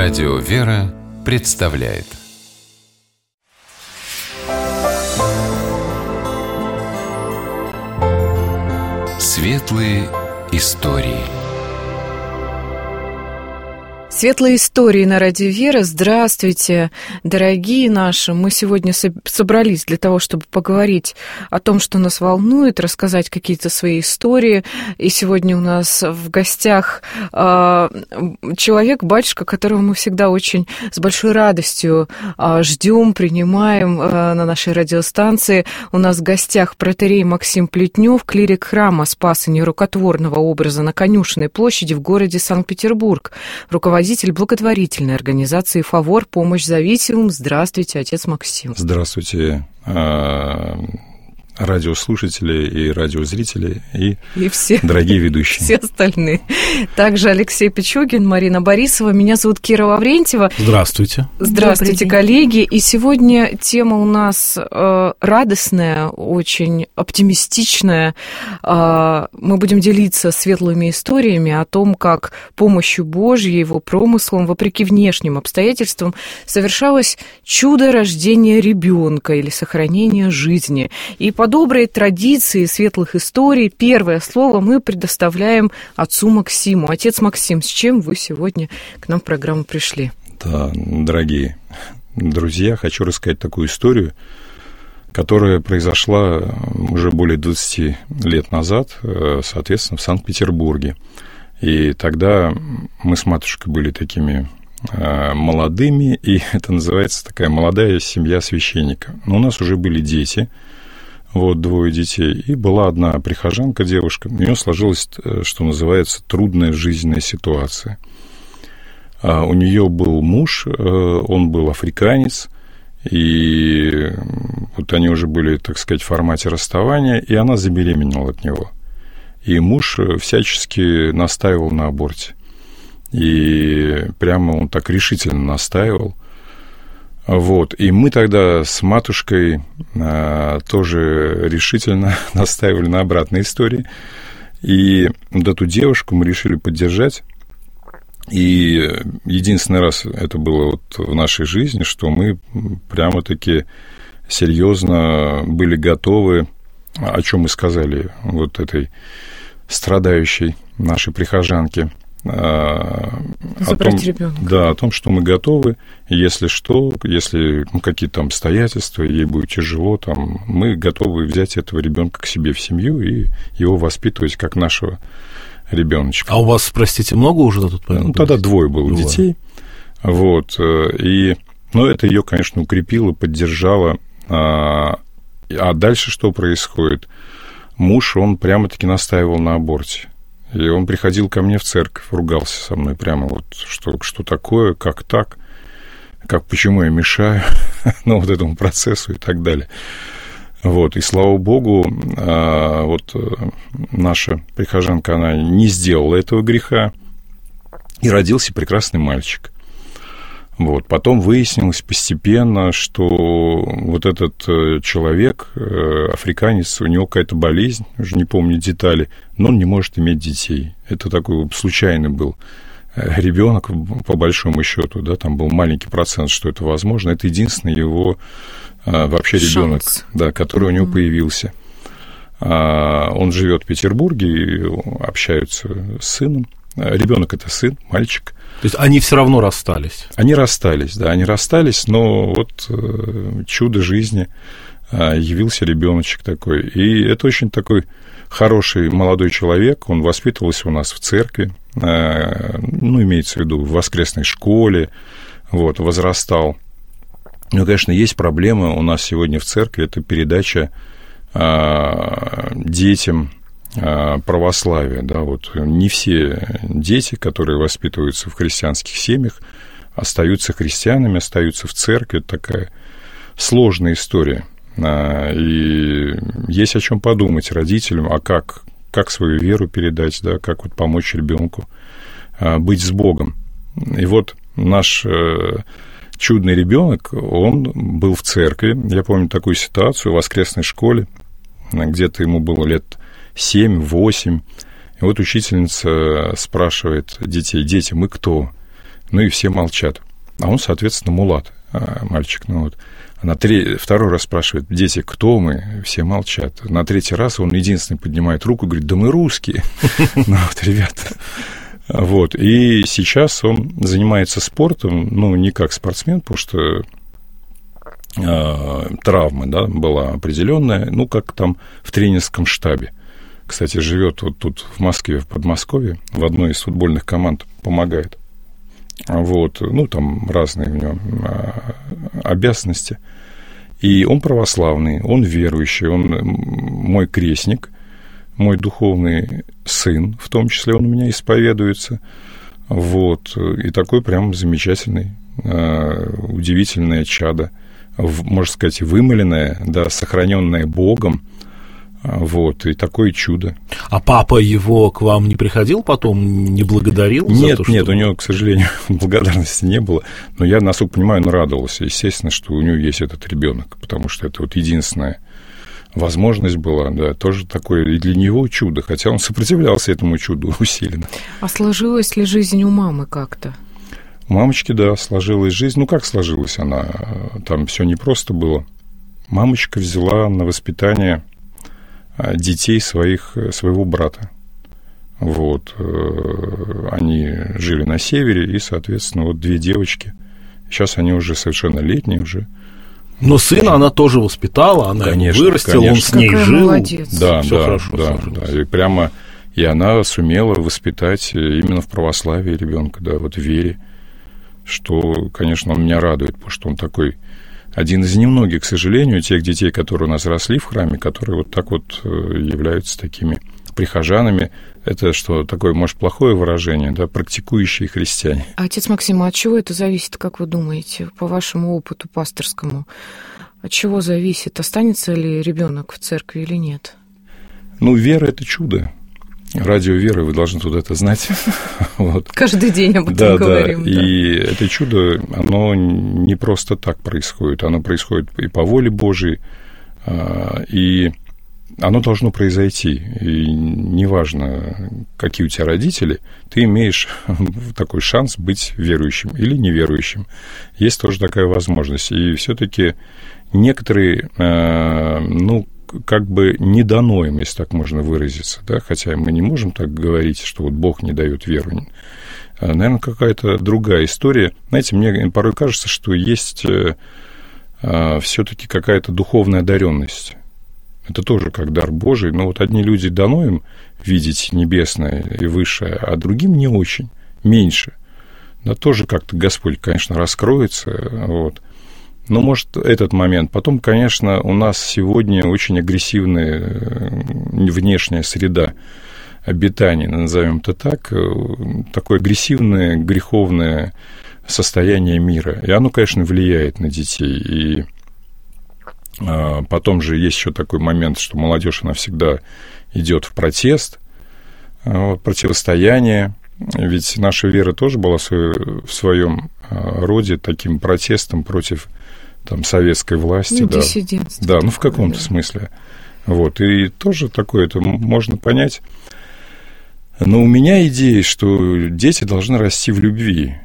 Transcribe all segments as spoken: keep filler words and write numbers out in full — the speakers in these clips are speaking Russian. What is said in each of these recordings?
Радио «Вера» представляет Светлые истории. Светлые истории на Радио Вера. Здравствуйте, дорогие наши. Мы сегодня собрались для того, чтобы поговорить о том, что нас волнует, рассказать какие-то свои истории. И сегодня у нас в гостях э, человек, батюшка, которого мы всегда очень с большой радостью э, ждем, принимаем э, на нашей радиостанции. У нас в гостях протоиерей Максим Плетнев, клирик храма Спаса Нерукотворного образа на Конюшенной площади в городе Санкт-Петербург, руководитель благотворительной организации «Фавор. Помощь зависимым». Здравствуйте, отец Максим. Здравствуйте, радиослушатели и радиозрители, и, и все, дорогие ведущие. Все остальные. Также Алексей Пичугин, Марина Борисова. Меня зовут Кира Лаврентьева. Здравствуйте. Здравствуйте, коллеги. И сегодня тема у нас э, радостная, очень оптимистичная. Э, мы будем делиться светлыми историями о том, как помощью Божьей, его промыслом, вопреки внешним обстоятельствам, совершалось чудо рождения ребенка или сохранения жизни. И по доброй традиции светлых историй первое слово мы предоставляем отцу Максиму. Отец Максим, с чем вы сегодня к нам в программу пришли? Да, дорогие друзья, хочу рассказать такую историю, которая произошла уже более двадцати лет назад, соответственно, в Санкт-Петербурге. И тогда мы с матушкой были такими молодыми, и это называется такая молодая семья священника. Но у нас уже были дети, вот двое детей, и была одна прихожанка, девушка. У нее сложилась, что называется, трудная жизненная ситуация. У нее был муж, он был африканец, и вот они уже были, так сказать, в формате расставания, и она забеременела от него. И муж всячески настаивал на аборте. И прямо он так решительно настаивал. Вот. И мы тогда с матушкой а, тоже решительно настаивали на обратной истории. И вот эту девушку мы решили поддержать. И единственный раз это было вот в нашей жизни, что мы прямо-таки серьезно были готовы, о чем мы сказали вот этой страдающей нашей прихожанке, о том, да, о том, что мы готовы, если что, если ну, какие-то там обстоятельства, ей будет тяжело, там, мы готовы взять этого ребенка к себе в семью и его воспитывать как нашего ребеночка. А у вас, простите, много уже на тот момент? Ну, тогда двое было двое. детей. Вот, и, ну, это ее, конечно, укрепило, поддержало. А, а дальше что происходит? Муж, он прямо-таки настаивал на аборте. И он приходил ко мне в церковь, ругался со мной прямо вот, что, что такое, как так, как, почему я мешаю, ну, вот этому процессу и так далее. Вот, и слава богу, вот наша прихожанка, она не сделала этого греха, и родился прекрасный мальчик. Вот. Потом выяснилось постепенно, что вот этот человек, африканец, у него какая-то болезнь, уже не помню детали, но он не может иметь детей. Это такой случайный был ребенок, по большому счету, да, там был маленький процент, что это возможно. Это единственный его вообще ребенок, да, который у него mm-hmm. появился. Он живет в Петербурге, общаются с сыном. Ребенок это сын, мальчик. То есть они все равно расстались? Они расстались, да, они расстались, но вот э, чудо жизни, э, явился ребеночек такой. И это очень такой хороший молодой человек, он воспитывался у нас в церкви, э, ну, имеется в виду, в воскресной школе, вот, возрастал. Но, конечно, есть проблема у нас сегодня в церкви, это передача э, детям православия, да, вот не все дети, которые воспитываются в христианских семьях, остаются христианами, остаются в церкви. Это такая сложная история. И есть о чем подумать родителям, а как, как свою веру передать, да, как вот помочь ребенку быть с Богом. И вот наш чудный ребенок, он был в церкви. Я помню такую ситуацию в воскресной школе, где-то ему было лет семь-восемь. И вот учительница спрашивает детей: дети, мы кто? Ну и все молчат. А он, соответственно, мулат, мальчик. Ну вот. А на три... второй раз спрашивает: дети, кто мы? Все молчат. На третий раз он единственный поднимает руку и говорит: да мы русские. Ну вот, ребята. Вот. И сейчас он занимается спортом, ну, не как спортсмен, потому что э, травма, да, была определенная, ну, как там в тренерском штабе. Кстати, живет вот тут в Москве, в Подмосковье, в одной из футбольных команд, помогает. Вот, ну, там разные у него обязанности. И он православный, он верующий, он мой крестник, мой духовный сын, в том числе он у меня исповедуется. Вот, и такой прям замечательный, удивительное чадо, можно сказать, вымыленное, да, сохраненное Богом. Вот, и такое чудо. А папа его к вам не приходил потом, не благодарил? Нет, за то, нет, что... у него, к сожалению, благодарности не было. Но я, насколько понимаю, он радовался, естественно, что у него есть этот ребенок, потому что это вот единственная возможность была, да, тоже такое и для него чудо, хотя он сопротивлялся этому чуду усиленно. А сложилась ли жизнь у мамы как-то? У мамочки, да, сложилась жизнь. Ну, как сложилась она? Там все непросто было. Мамочка взяла на воспитание детей своих, своего брата. Вот. Они жили на севере, и, соответственно, вот две девочки. Сейчас они уже совершеннолетние уже. Но сына она тоже воспитала, она конечно, его вырастила, конечно. он с ней Какая жил. Молодец. Да, Всё да, хорошо, да, да. И прямо и она сумела воспитать именно в православии ребенка, да, вот в вере, что, конечно, он меня радует, потому что он такой один из немногих, к сожалению, тех детей, которые у нас росли в храме, которые вот так вот являются такими прихожанами. Это что, такое, может, плохое выражение, да, практикующие христиане. А, отец Максим, а от чего это зависит, как вы думаете, по вашему опыту пасторскому? От чего зависит, останется ли ребенок в церкви или нет? Ну, вера – это чудо. Радио веры, вы должны тут это знать. Вот. Каждый день об этом да, говорим. Да. И это чудо, оно не просто так происходит. Оно происходит и по воле Божией, и оно должно произойти. И неважно, какие у тебя родители, ты имеешь такой шанс быть верующим или неверующим. Есть тоже такая возможность. И все-таки некоторые, ну, как бы не дано им, если так можно выразиться, да, хотя мы не можем так говорить, что вот Бог не дает веру. Наверное, какая-то другая история. Знаете, мне порой кажется, что есть а, все-таки какая-то духовная одаренность. Это тоже как дар Божий, но вот одни люди дано им видеть небесное и высшее, а другим не очень, меньше. Да, тоже как-то Господь, конечно, раскроется, вот. Но, может, этот момент. Потом, конечно, у нас сегодня очень агрессивная внешняя среда обитания, назовем это так, такое агрессивное, греховное состояние мира. И оно, конечно, влияет на детей. И а, потом же есть еще такой момент, что молодежь, она всегда идет в протест, вот, противостояние. Ведь наша вера тоже была в своем роде таким протестом против там, советской власти. Ну, да, диссидентство. да, ну, в каком-то да. смысле. Вот, и тоже такое это можно понять. Но у меня идея, что дети должны расти в любви.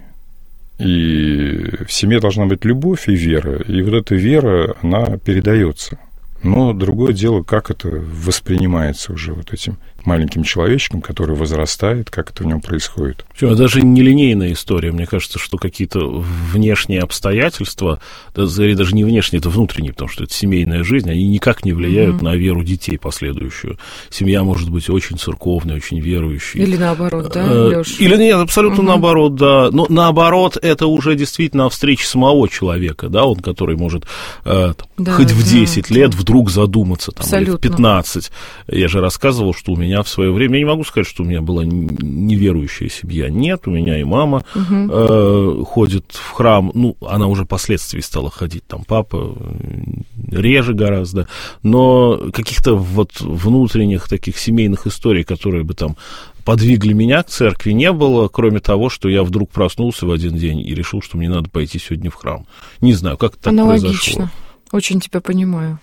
И в семье должна быть любовь и вера. И вот эта вера, она передается. Но другое дело, как это воспринимается уже вот этим маленьким человечком, который возрастает, как это в нем происходит. Это даже нелинейная история. Мне кажется, что какие-то внешние обстоятельства, или даже не внешние, это внутренние, потому что это семейная жизнь, они никак не влияют mm-hmm. на веру детей последующую. Семья может быть очень церковной, очень верующей. Или наоборот, да, Лёш? Или нет, абсолютно mm-hmm. наоборот, да. Но наоборот, это уже действительно встреча самого человека, да, он, который может э, там, да, хоть в десять да, лет да. вдруг задуматься, там, или в пятнадцать. Я же рассказывал, что у меня в свое время, я не могу сказать, что у меня была неверующая семья. Нет, у меня и мама угу. э, ходит в храм. Ну, она уже впоследствии стала ходить, там, папа реже гораздо. Но каких-то вот внутренних таких семейных историй, которые бы там подвигли меня к церкви, не было, кроме того, что я вдруг проснулся в один день и решил, что мне надо пойти сегодня в храм. Не знаю, как это так Аналогично. произошло. Очень тебя понимаю.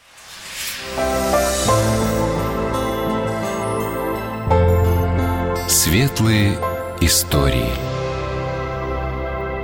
Светлые истории.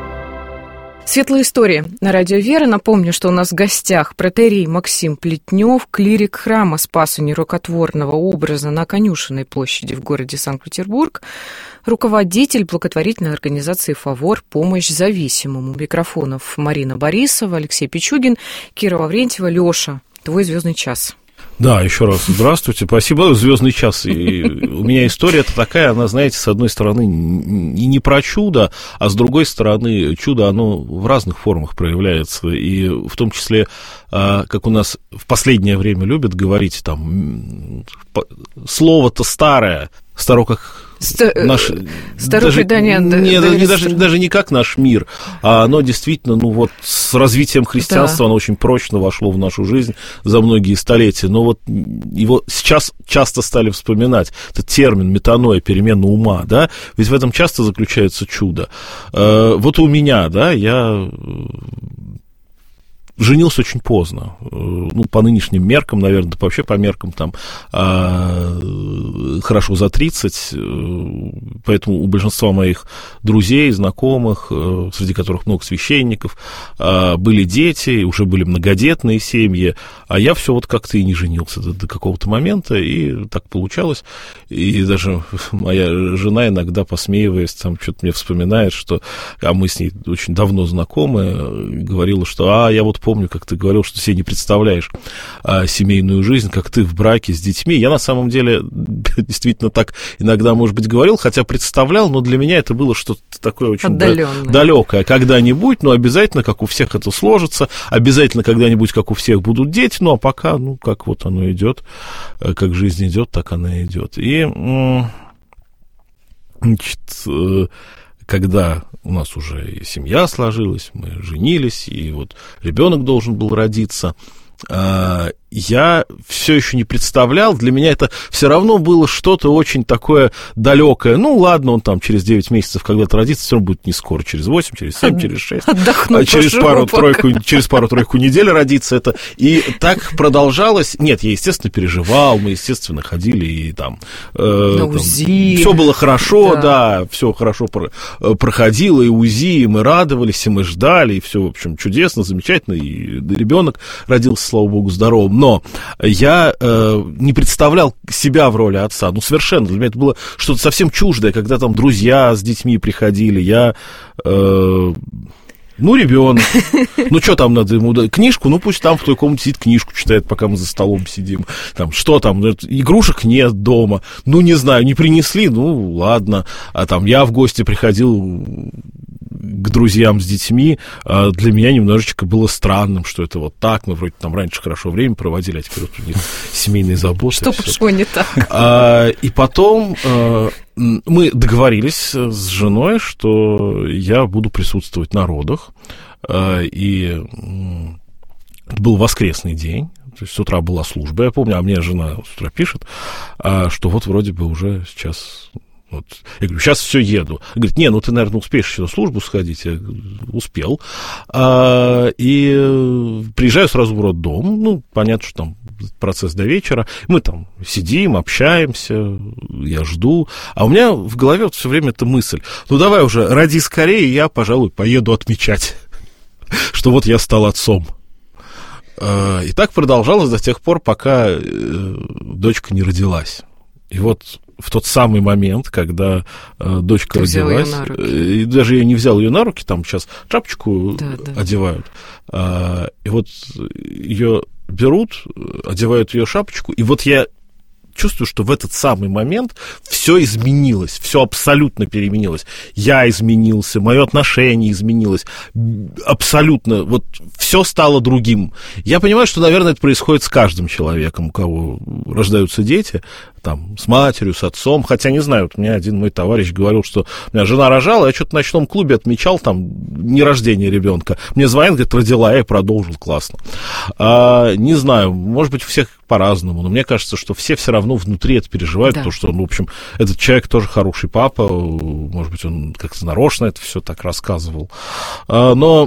Светлые истории на радио Вера. Напомню, что у нас в гостях протоиерей Максим Плетнев, клирик храма Спаса Нерукотворного образа на Конюшенной площади в городе Санкт-Петербург, руководитель благотворительной организации «Фавор. Помощь зависимым». У микрофонов Марина Борисова, Алексей Пичугин, Кира Лаврентьева. Лёша, твой звездный час. Да, еще раз здравствуйте, спасибо. Звездный час. И у меня история-то такая, она, знаете, с одной стороны, и не про чудо, а с другой стороны, чудо, оно в разных формах проявляется. И в том числе, как у нас в последнее время любят говорить, там, слово-то старое, старо как... Наш, Старое предание. Не, да, не, даже, даже не как наш мир, а оно действительно, ну вот, с развитием христианства, да, оно очень прочно вошло в нашу жизнь за многие столетия. Но вот его сейчас часто стали вспоминать. Этот термин метаноя, перемена ума, да, ведь в этом часто заключается чудо. Вот у меня, да, я... женился очень поздно, ну, по нынешним меркам, наверное, да вообще по меркам там а, хорошо за тридцать, поэтому у большинства моих друзей, знакомых, среди которых много священников, а, были дети, уже были многодетные семьи, а я все вот как-то и не женился до, до какого-то момента, и так получалось, и даже моя жена иногда, посмеиваясь, там что-то мне вспоминает, что, а мы с ней очень давно знакомы, говорила, что, а, я вот помню, как ты говорил, что себе не представляешь а, семейную жизнь, как ты в браке с детьми. Я на самом деле действительно так иногда, может быть, говорил, хотя представлял, но для меня это было что-то такое очень далекое. Когда-нибудь, но обязательно, как у всех это сложится, обязательно когда-нибудь, как у всех будут дети, ну, а пока, ну, как вот оно идет, как жизнь идет, так она идет. И, значит, когда у нас уже и семья сложилась, мы женились, и вот ребенок должен был родиться, я все еще не представлял, для меня это все равно было что-то очень такое далекое. Ну, ладно, он там через девять месяцев когда-то родится, все равно будет не скоро, через восемь, через семь, через шесть, а через пару-тройку, через пару-тройку недель родится это. И так продолжалось. Нет, я, естественно, переживал, мы, естественно, ходили и там... Э, На УЗИ. Все было хорошо, да, да, все хорошо про, проходило, и УЗИ, и мы радовались, и мы ждали, и все, в общем, чудесно, замечательно, и ребенок родился, слава богу, здоровым. Но я э, не представлял себя в роли отца, ну, совершенно. Для меня это было что-то совсем чуждое, когда там друзья с детьми приходили, я... Э, ну, ребенок. Ну, что там надо ему дать? Книжку? Ну, пусть там в той комнате сидит, книжку читает, пока мы за столом сидим. Там, что там? Игрушек нет дома. Ну, не знаю, не принесли? Ну, ладно. А там я в гости приходил к друзьям с детьми, а для меня немножечко было странным, что это вот так. Мы вроде там раньше хорошо время проводили, а теперь вот у них семейные заботы. Что пошло не так? А, и потом... А, мы договорились с женой, что я буду присутствовать на родах, и это был воскресный день, то есть с утра была служба, я помню, а мне жена с утра пишет, что вот вроде бы уже сейчас... Вот. Я говорю, сейчас все еду. Говорит, не, ну ты, наверное, успеешь еще на службу сходить. Я говорю, успел. А, и приезжаю сразу в роддом. Ну, понятно, что там процесс до вечера. Мы там сидим, общаемся, я жду. А у меня в голове вот все время эта мысль. Ну, давай уже, роди скорее, я, пожалуй, поеду отмечать, что вот я стал отцом. И так продолжалось до тех пор, пока дочка не родилась. И вот в тот самый момент, когда э, дочка Ты родилась, и даже я не взял ее на руки, там сейчас шапочку да, да. одевают, а, и вот ее берут, одевают ее шапочку, и вот я чувствую, что в этот самый момент все изменилось, все абсолютно переменилось. Я изменился, мое отношение изменилось, абсолютно, вот все стало другим. Я понимаю, что, наверное, это происходит с каждым человеком, у кого рождаются дети, там, с матерью, с отцом, хотя, не знаю, вот мне один мой товарищ говорил, что у меня жена рожала, я что-то в ночном клубе отмечал, там, не рождение ребенка. Мне звонят, говорит, родила, я и продолжил, классно. А, не знаю, может быть, у всех по-разному, но мне кажется, что все все равно внутри это переживают, да. потому что, ну, в общем, этот человек тоже хороший папа, может быть, он как-то нарочно это все так рассказывал. А, но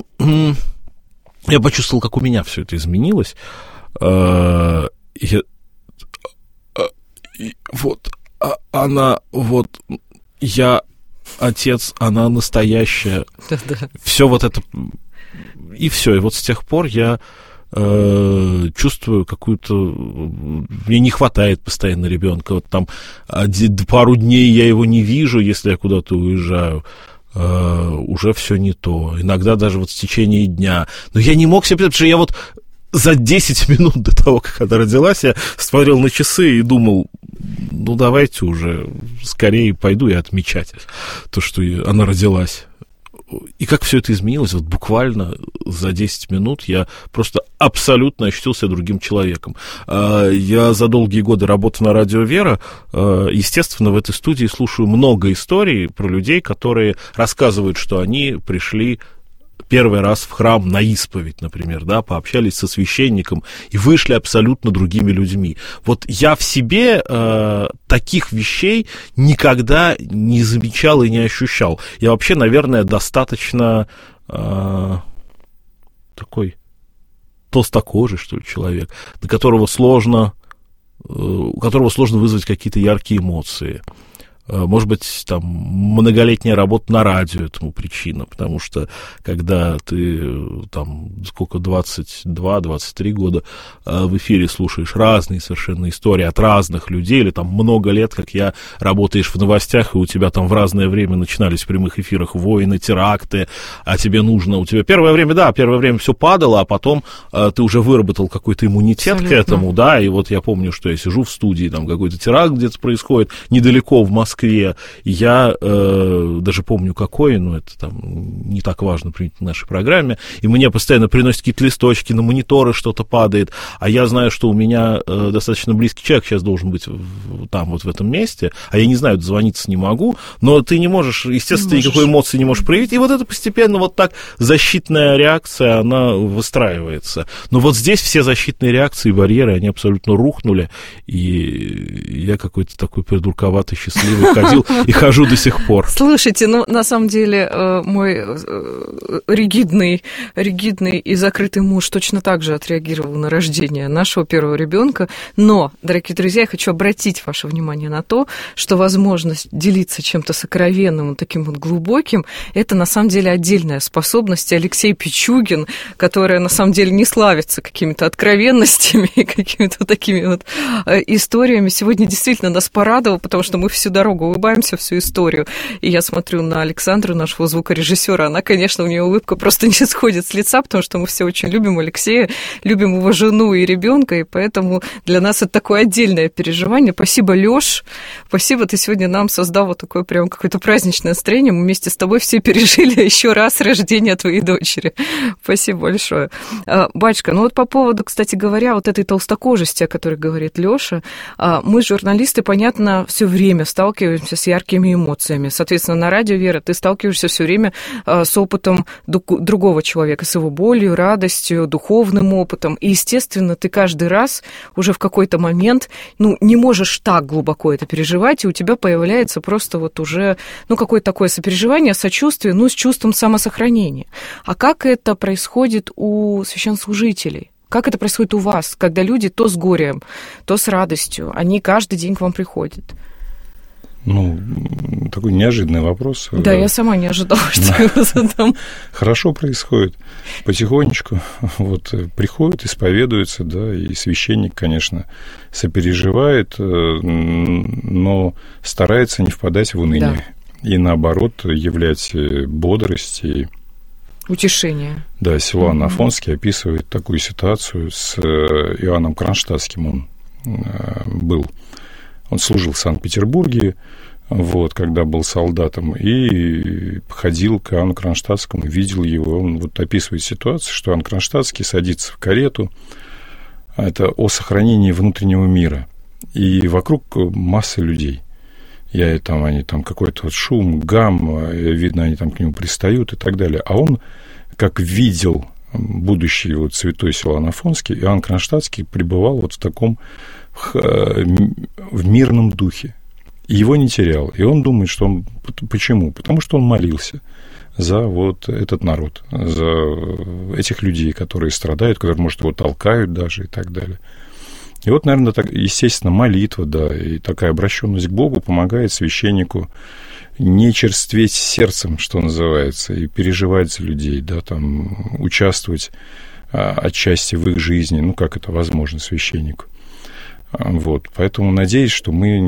я почувствовал, как у меня все это изменилось. А, я... И вот а, она, вот я отец, она настоящая. Да-да. Все вот это И все. И вот с тех пор я э, чувствую какую-то... Мне не хватает постоянно ребенка. Вот там один, пару дней я его не вижу, если я куда-то уезжаю. Uh, уже все не то. Иногда даже вот в течение дня. Но я не мог себе... Потому что я вот за десять минут до того, как она родилась, я смотрел на часы и думал, ну, давайте уже скорее пойду и отмечать то, что она родилась. И как все это изменилось, вот буквально за десять минут я просто абсолютно ощутил себя другим человеком. Я за долгие годы работы на радио «Вера», естественно, в этой студии слушаю много историй про людей, которые рассказывают, что они пришли первый раз в храм на исповедь, например, да, пообщались со священником и вышли абсолютно другими людьми. Вот я в себе э, таких вещей никогда не замечал и не ощущал. Я вообще, наверное, достаточно э, такой толстокожий, что ли, человек, до которого сложно, э, у которого сложно вызвать какие-то яркие эмоции. Может быть, там, многолетняя работа на радио этому причина, потому что, когда ты, там, сколько, двадцать два - двадцать три года в эфире слушаешь разные совершенно истории от разных людей, или там много лет, как я, работаешь в новостях, и у тебя там в разное время начинались в прямых эфирах войны, теракты, а тебе нужно, у тебя первое время, да, первое время все падало, а потом а, ты уже выработал какой-то иммунитет Абсолютно. К этому, да, и вот я помню, что я сижу в студии, там какой-то теракт где-то происходит, недалеко в Москве, я э, даже помню какой, но это там не так важно в нашей программе, и мне постоянно приносят какие-то листочки, на мониторы что-то падает, а я знаю, что у меня э, достаточно близкий человек сейчас должен быть в, там, вот в этом месте, а я не знаю, дозвониться не могу, но ты не можешь, естественно, не можешь. Никакой эмоции не можешь проявить, и вот это постепенно вот так защитная реакция, она выстраивается. Но вот здесь все защитные реакции, барьеры, они абсолютно рухнули, и я какой-то такой придурковатый, счастливый ходил и хожу до сих пор. Слушайте, ну, на самом деле, мой ригидный, ригидный и закрытый муж точно так же отреагировал на рождение нашего первого ребенка. Но, дорогие друзья, я хочу обратить ваше внимание на то, что возможность делиться чем-то сокровенным, таким вот глубоким, это на самом деле отдельная способность. Алексей Пичугин, которая на самом деле не славится какими-то откровенностями и какими-то такими вот историями, сегодня действительно нас порадовал, потому что мы всю дорогу улыбаемся, всю историю. И я смотрю на Александру, нашего звукорежиссера, она, конечно, у нее улыбка просто не сходит с лица, потому что мы все очень любим Алексея, любим его жену и ребенка, и поэтому для нас это такое отдельное переживание. Спасибо, Лёш, спасибо, ты сегодня нам создал вот такое прям какое-то праздничное настроение. Мы вместе с тобой все пережили еще раз рождение твоей дочери. Спасибо большое. Батюшка, ну вот по поводу, кстати говоря, вот этой толстокожести, о которой говорит Лёша, мы, журналисты, понятно, все время сталкиваемся с яркими эмоциями. Соответственно, на радио, Вера, ты сталкиваешься все время с опытом другого человека, с его болью, радостью, духовным опытом. И, естественно, ты каждый раз уже в какой-то момент, ну, не можешь так глубоко это переживать, и у тебя появляется просто вот уже, ну, какое-то такое сопереживание, сочувствие, ну, с чувством самосохранения. А как это происходит у священнослужителей? Как это происходит у вас, когда люди то с горем, то с радостью, они каждый день к вам приходят? Ну, такой неожиданный вопрос. Да, я сама не ожидала, что я его задам. Хорошо происходит. Потихонечку вот приходят, исповедуются, да, и священник, конечно, сопереживает, но старается не впадать в уныние. Да. И, наоборот, являть бодрость и утешение. Да, Силуан Афонский описывает такую ситуацию с Иоанном Кронштадтским. Он был... Он служил в Санкт-Петербурге, вот, когда был солдатом, и ходил к Иоанну Кронштадтскому, видел его. Он вот описывает ситуацию, что Иоанн Кронштадтский садится в карету. Это о сохранении внутреннего мира. И вокруг масса людей. Я, там, они там какой-то вот шум, гам, видно, они там к нему пристают и так далее. А он, как видел будущий вот святой Силуан Афонский, Иоанн Кронштадтский пребывал вот в таком в мирном духе. И его не терял. И он думает, что он... Почему? Потому что он молился за вот этот народ, за этих людей, которые страдают, которые, может, его толкают даже и так далее. И вот, наверное, так, естественно, молитва, да, и такая обращенность к Богу помогает священнику не черстветь сердцем, что называется, и переживать за людей, да, там, участвовать а, отчасти в их жизни, ну, как это возможно священнику. Вот, поэтому надеюсь, что мы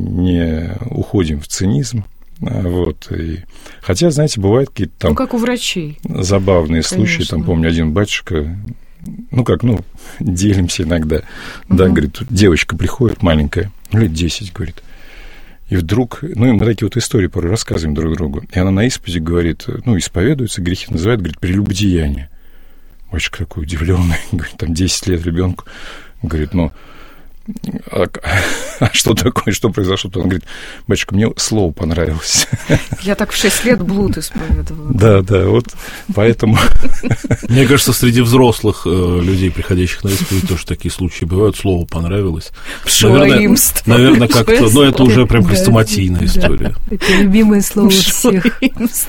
не уходим в цинизм. Вот, и... Хотя, знаете, бывают какие-то там... Ну, как у врачей. Забавные Конечно. случаи. Там, помню, один батюшка, ну, как, ну, делимся иногда. Угу. Да, говорит, девочка приходит маленькая, ну, лет десять, говорит. И вдруг, ну, и мы такие вот истории порой рассказываем друг другу. И она на исповеди говорит, ну, исповедуется, грехи называет, говорит, прелюбодеяние. Батюшка такой удивленный, говорит, там десять лет ребенку. Говорит, ну... А, а что такое, что произошло? Он говорит, батюшка, мне слово понравилось. Я так в шесть лет блуд исповедовала. Да, да, вот поэтому... Мне кажется, среди взрослых э, людей, приходящих на исповедь, тоже такие случаи бывают. Слово понравилось. Наверное, наверное как-то, но это уже прям хрестоматийная история. Это любимое слово всех.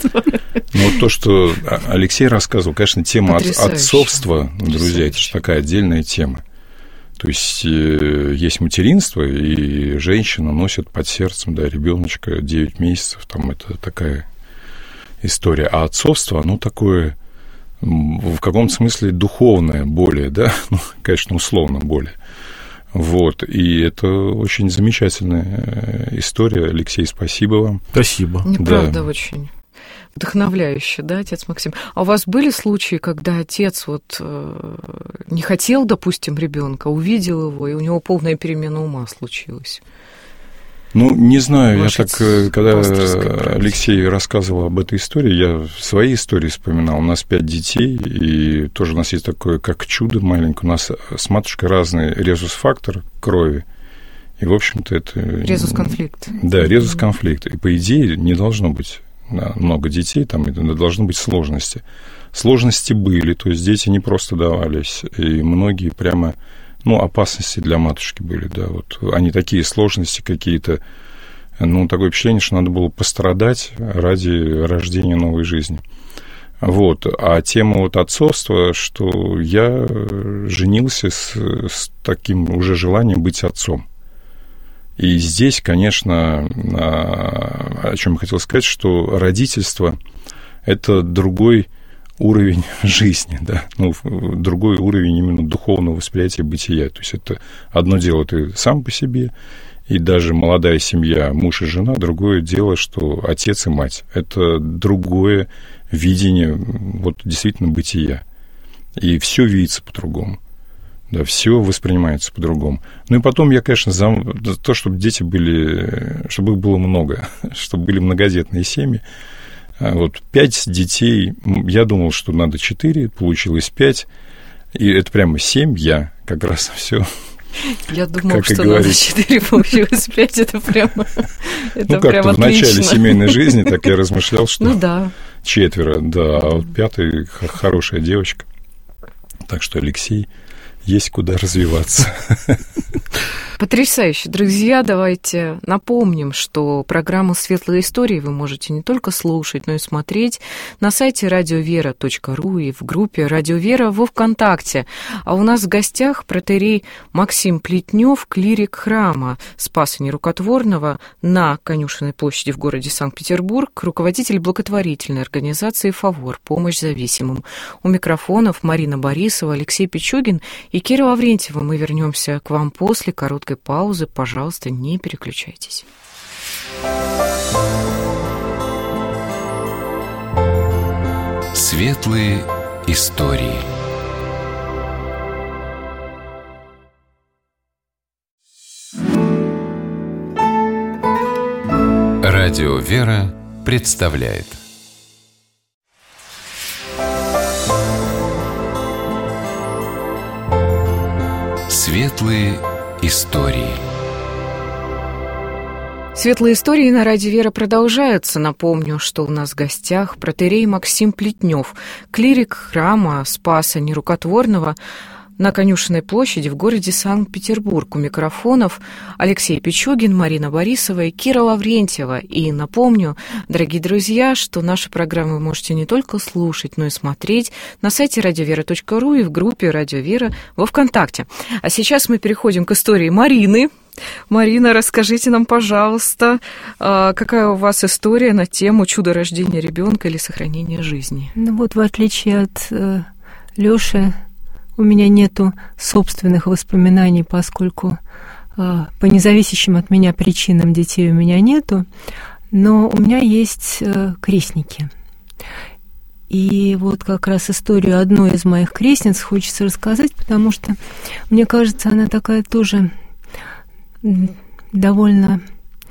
Ну, вот то, что Алексей рассказывал, конечно, тема отцовства, друзья, это же такая отдельная тема. То есть э, есть материнство, и женщина носит под сердцем, да, ребеночка девять месяцев, там это такая история. А отцовство, оно такое, в каком-то смысле, духовное более, да, ну, конечно, условно более. Вот, и это очень замечательная история. Алексей, спасибо вам. Спасибо. Неправда, да. очень. Вдохновляюще, да, отец Максим? А у вас были случаи, когда отец вот э, не хотел, допустим, ребенка, увидел его, и у него полная перемена ума случилась? Ну, не знаю, Ваша я так, когда Алексей рассказывал об этой истории, я свои истории вспоминал. У нас пять детей, и тоже у нас есть такое, как чудо маленькое. У нас с матушкой разный резус-фактор крови. И, в общем-то, это... Резус-конфликт. Да, резус-конфликт. И, по идее, не должно быть много детей, там должны быть сложности. Сложности были, то есть дети не просто давались, и многие прямо, ну, опасности для матушки были, да, вот они такие сложности какие-то, ну, такое впечатление, что надо было пострадать ради рождения новой жизни. Вот, а тема вот отцовства, что я женился с, с таким уже желанием быть отцом. И здесь, конечно, о чем я хотел сказать, что родительство – это другой уровень жизни, да, ну, другой уровень именно духовного восприятия бытия. То есть это одно дело ты сам по себе, и даже молодая семья, муж и жена, другое дело, что отец и мать. Это другое видение вот, действительно бытия. И все видится по-другому. Да, все воспринимается по-другому. Ну и потом я, конечно, за то, чтобы дети были, чтобы их было много, чтобы были многодетные семьи. Вот пять детей, я думал, что надо четыре, получилось пять, и это прямо семья, как раз все. Я думала, что надо четыре, получилось пять, это прямо это ну, как-то в начале семейной жизни так я размышлял, что ну, да. четверо, да, а вот пятый хорошая девочка. Так что, Алексей, есть куда развиваться. Потрясающе. Друзья, давайте напомним, что программу «Светлые истории» вы можете не только слушать, но и смотреть на сайте радиовера точка ру и в группе «Радио Вера» во ВКонтакте. А у нас в гостях протоиерей Максим Плетнев, клирик храма Спаса Нерукотворного на Конюшенной площади в городе Санкт-Петербург, руководитель благотворительной организации «Фавор. Помощь зависимым». У микрофонов Марина Борисова, Алексей Пичугин и Кира Лаврентьева. Мы вернемся к вам после короткой паузы. Пожалуйста, не переключайтесь. Светлые истории. Радио «Вера» представляет Светлые истории. Светлые истории на Радио Вера продолжаются. Напомню, что у нас в гостях протоиерей Максим Плетнев, клирик храма Спаса Нерукотворного на Конюшенной площади в городе Санкт-Петербург. У микрофонов Алексей Пичугин, Марина Борисова и Кира Лаврентьева. И напомню, дорогие друзья, что наши программы вы можете не только слушать, но и смотреть на сайте радиовера точка ру и в группе «Радио Вера» во ВКонтакте. А сейчас мы переходим к истории Марины. Марина, расскажите нам, пожалуйста, какая у вас история на тему чуда рождения ребенка или сохранения жизни? Ну вот, в отличие от э, Лёши, у меня нету собственных воспоминаний, поскольку э, по независящим от меня причинам детей у меня нету, но у меня есть э, крестники. И вот как раз историю одной из моих крестниц хочется рассказать, потому что, мне кажется, она такая тоже довольно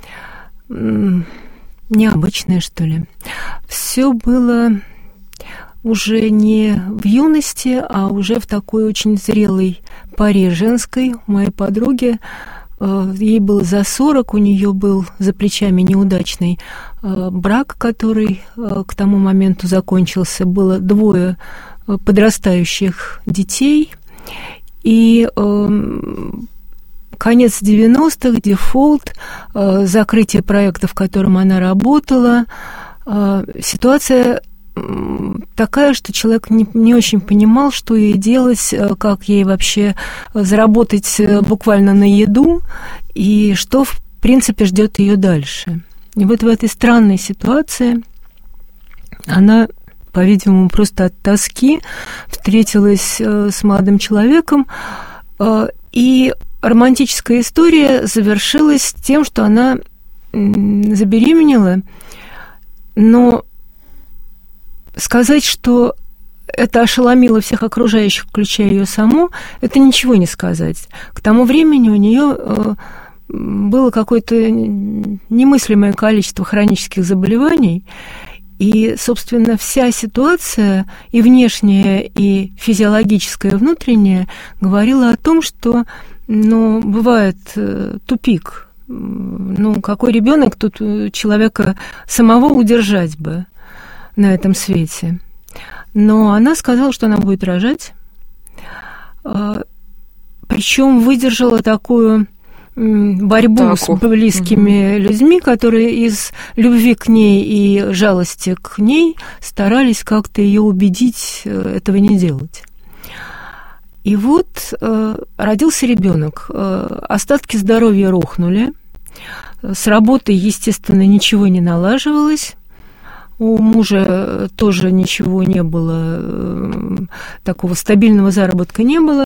необычная, что ли. Все было уже не в юности, а уже в такой очень зрелой паре женской. У моей подруги, ей было за сорок, у нее был за плечами неудачный брак, который к тому моменту закончился. Было двое подрастающих детей. И конец девяностых, дефолт, закрытие проекта, в котором она работала. Ситуация такая, что человек не, не очень понимал, что ей делать, как ей вообще заработать буквально на еду, и что, в принципе, ждет ее дальше. И вот в этой странной ситуации она, по-видимому, просто от тоски встретилась с молодым человеком, и романтическая история завершилась тем, что она забеременела, но сказать, что это ошеломило всех окружающих, включая ее саму, это ничего не сказать. К тому времени у нее было какое-то немыслимое количество хронических заболеваний, и, собственно, вся ситуация, и внешняя, и физиологическая, и внутренняя, говорила о том, что, ну, бывает тупик. Ну, какой ребенок тут человека самого удержать бы на этом свете. Но она сказала, что она будет рожать, причем выдержала такую борьбу так. с близкими угу. людьми, которые из любви к ней и жалости к ней старались как-то ее убедить этого не делать. И вот э, родился ребенок. Э, остатки здоровья рухнули. С работой, естественно, ничего не налаживалось. У мужа тоже ничего не было, э, такого стабильного заработка не было.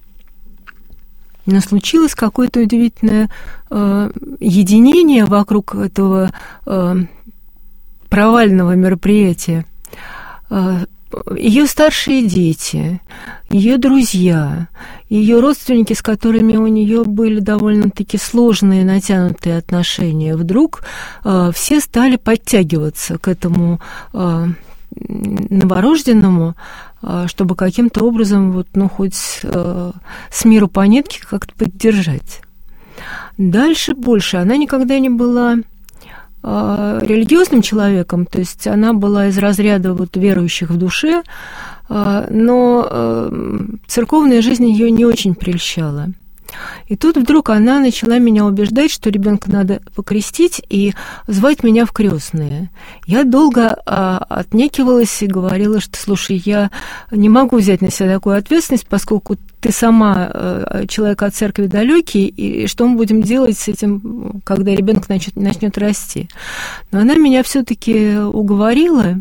Но случилось какое-то удивительное э, единение вокруг этого э, провального мероприятия. Э, ее старшие дети, ее друзья, ее родственники, с которыми у нее были довольно-таки сложные, натянутые отношения, вдруг э, все стали подтягиваться к этому э, новорожденному, чтобы каким-то образом, вот, ну, хоть э, с миру по нитке как-то поддержать. Дальше больше. Она никогда не была э, религиозным человеком, то есть она была из разряда вот, верующих в душе, э, но э, церковная жизнь ее не очень прельщала. И тут вдруг она начала меня убеждать, что ребенка надо покрестить и звать меня в крестные. Я долго а, отнекивалась и говорила, что, слушай, я не могу взять на себя такую ответственность, поскольку ты сама а, человек от церкви далекий, и что мы будем делать с этим, когда ребенок начнет, начнет расти. Но она меня все-таки уговорила.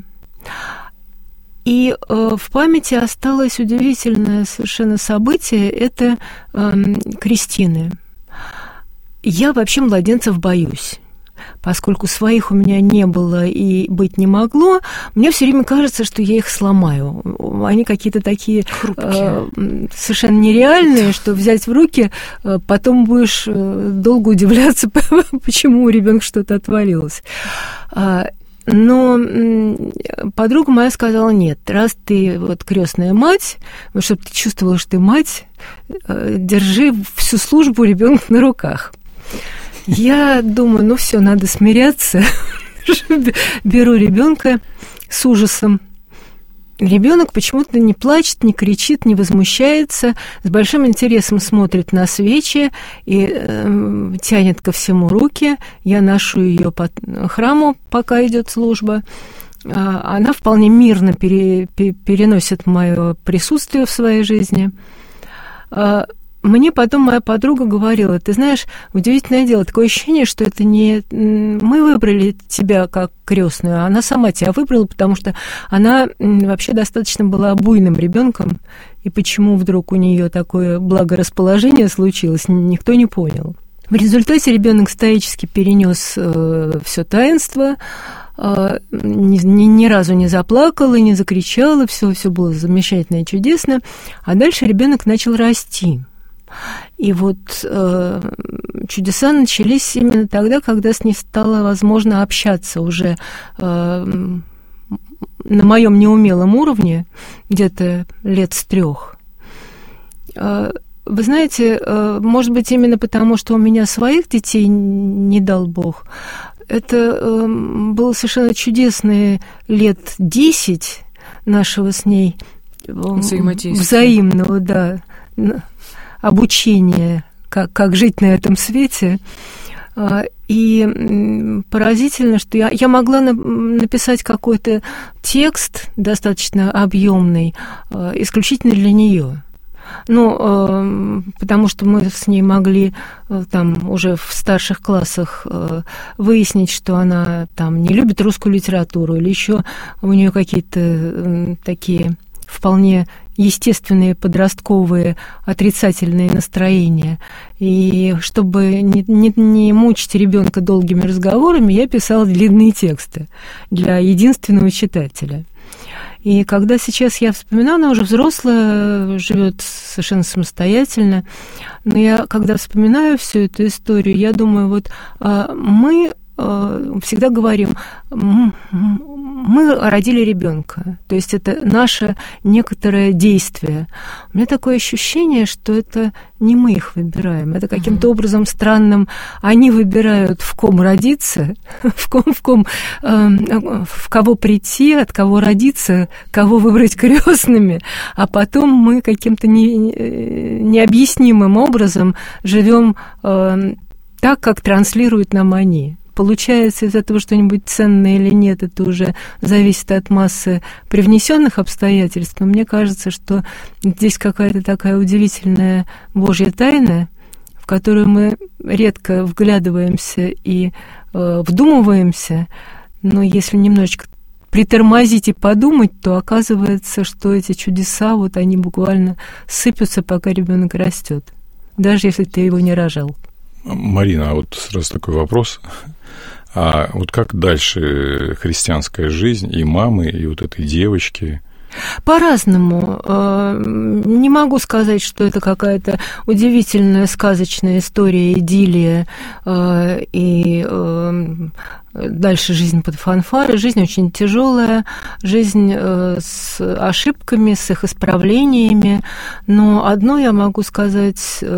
И э, в памяти осталось удивительное совершенно событие – это э, крестины. Я вообще младенцев боюсь. Поскольку своих у меня не было и быть не могло, мне все время кажется, что я их сломаю. Они какие-то такие э, совершенно нереальные, что взять в руки, э, потом будешь э, долго удивляться, почему у ребенка что-то отвалилось. Но подруга моя сказала: нет, раз ты вот крестная мать, вот, чтобы ты чувствовала, что ты мать, держи всю службу ребенка на руках. Я думаю, ну все, надо смиряться. Беру ребенка с ужасом. Ребенок почему-то не плачет, не кричит, не возмущается, с большим интересом смотрит на свечи и э, тянет ко всему руки. Я ношу ее по храму, пока идет служба. А, она вполне мирно пере, пере, переносит мое присутствие в своей жизни. А, мне потом моя подруга говорила, ты знаешь, удивительное дело, такое ощущение, что это не мы выбрали тебя как крестную, а она сама тебя выбрала, потому что она вообще достаточно была буйным ребенком, и почему вдруг у нее такое благорасположение случилось, никто не понял. В результате ребенок стоически перенес э, все таинство, э, ни, ни, ни разу не заплакал и не закричал, и все, все было замечательно и чудесно, а дальше ребенок начал расти. И вот э, чудеса начались именно тогда, когда с ней стало возможно общаться уже э, на моем неумелом уровне, где-то лет с трех. Э, вы знаете, э, может быть, именно потому, что у меня своих детей не дал Бог, это э, было совершенно чудесные лет десять нашего с ней э, взаимного, да, обучение, как, как жить на этом свете. И поразительно, что я, я могла на, написать какой-то текст достаточно объемный исключительно для нее. Ну, потому что мы с ней могли там уже в старших классах выяснить, что она там не любит русскую литературу, или еще у нее какие-то такие вполне естественные подростковые отрицательные настроения. И чтобы не, не, не мучить ребенка долгими разговорами, я писала длинные тексты для единственного читателя. И когда сейчас я вспоминаю, она уже взрослая, живет совершенно самостоятельно, но я, когда вспоминаю всю эту историю, я думаю, вот мы всегда говорим, мы родили ребенка, то есть это наше некоторое действие. У меня такое ощущение, что это не мы их выбираем, это каким-то образом странным они выбирают, в ком родиться, в ком, в ком, в кого прийти, от кого родиться, кого выбрать крестными, а потом мы каким-то не, необъяснимым образом живем так, как транслируют нам они. Получается из этого что-нибудь ценное или нет, это уже зависит от массы привнесенных обстоятельств. Но мне кажется, что здесь какая-то такая удивительная Божья тайна, в которую мы редко вглядываемся и э, вдумываемся, но если немножечко притормозить и подумать, то оказывается, что эти чудеса, вот они буквально сыпятся, пока ребенок растет, даже если ты его не рожал. Марина, а вот сразу такой вопрос. А вот как дальше христианская жизнь и мамы, и вот этой девочки? По-разному. Не могу сказать, что это какая-то удивительная сказочная история, идиллия, и дальше жизнь под фанфары. Жизнь очень тяжелая, жизнь с ошибками, с их исправлениями. Но одно я могу сказать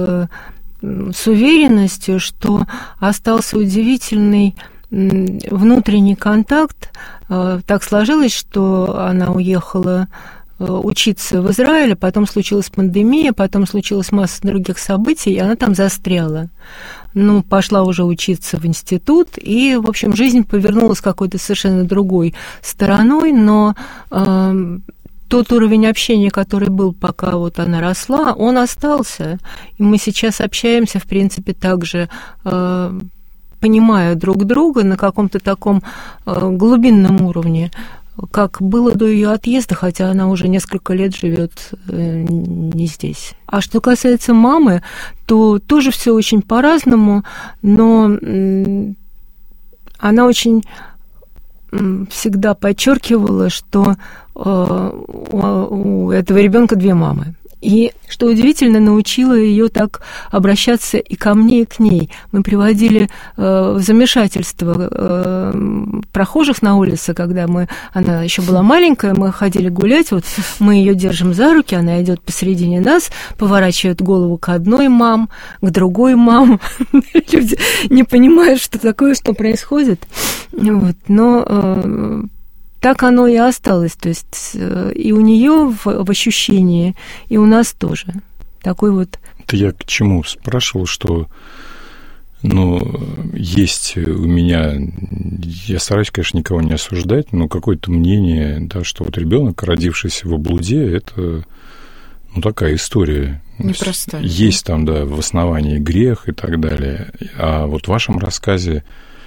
с уверенностью, что остался удивительный внутренний контакт. Так сложилось, что она уехала учиться в Израиль, а потом случилась пандемия, потом случилась масса других событий, и она там застряла. Ну, пошла уже учиться в институт, и, в общем, жизнь повернулась какой-то совершенно другой стороной, но э, тот уровень общения, который был, пока вот она росла, он остался. И мы сейчас общаемся, в принципе, также э, понимая друг друга на каком-то таком э, глубинном уровне, как было до ее отъезда, хотя она уже несколько лет живет э, не здесь. А что касается мамы, то тоже все очень по-разному, но э, она очень э, всегда подчеркивала, что э, у, у этого ребенка две мамы. И, что удивительно, научила ее так обращаться и ко мне, и к ней. Мы приводили э, в замешательство э, прохожих на улице, когда мы, она еще была маленькая, мы ходили гулять, вот мы ее держим за руки, она идет посередине нас, поворачивает голову к одной мам, к другой мам. Люди не понимают, что такое, что происходит. Вот. Но э, так оно и осталось, то есть и у нее в, в ощущении, и у нас тоже. Такой вот... Это я к чему спрашивал, что, ну, есть у меня, я стараюсь, конечно, никого не осуждать, но какое-то мнение, да, что вот ребенок, родившийся во блуде, это, ну, такая история. Непростая. Есть там, да, в основании грех и так далее. А вот в вашем рассказе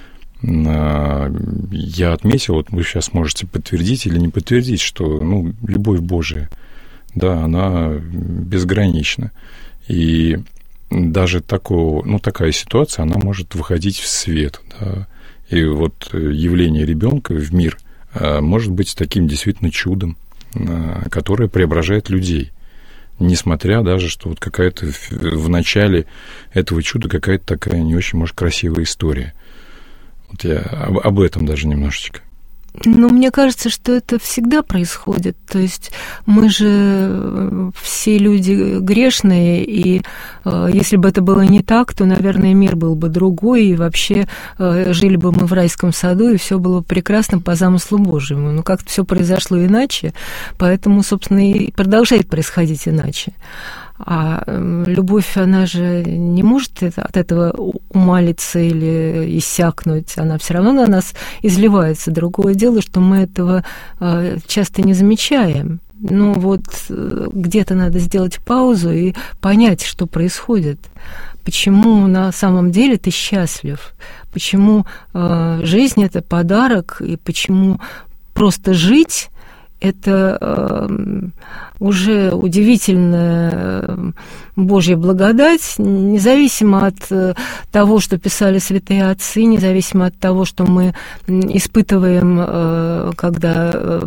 я отметил, вот вы сейчас можете подтвердить или не подтвердить, что, ну, любовь Божия, да, она безгранична. И даже такого, ну, такая ситуация, она может выходить в свет, да. И вот явление ребенка в мир может быть таким действительно чудом, которое преображает людей. Несмотря даже, что вот какая-то в начале этого чуда какая-то такая не очень, может, красивая история. Вот я об, об этом даже немножечко. Ну, мне кажется, что это всегда происходит. То есть мы же все люди грешные, и э, если бы это было не так, то, наверное, мир был бы другой, и вообще э, жили бы мы в райском саду, и все было прекрасно по замыслу Божьему. Но как-то все произошло иначе, поэтому, собственно, и продолжает происходить иначе. А любовь, она же не может от этого умалиться или иссякнуть, она все равно на нас изливается. Другое дело, что мы этого часто не замечаем. Ну вот где-то надо сделать паузу и понять, что происходит. Почему на самом деле ты счастлив? Почему жизнь — это подарок, и почему просто жить — это э, уже удивительная Божья благодать, независимо от э, того, что писали святые отцы, независимо от того, что мы испытываем, э, когда э,